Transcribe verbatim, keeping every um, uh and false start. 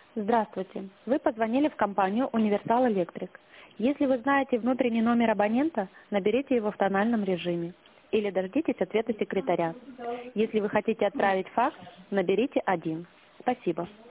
Здравствуйте. Вы позвонили в компанию Универсал Электрик. Если вы знаете внутренний номер абонента, наберите его в тональном режиме или дождитесь ответа секретаря. Если вы хотите отправить факс, наберите один. Спасибо.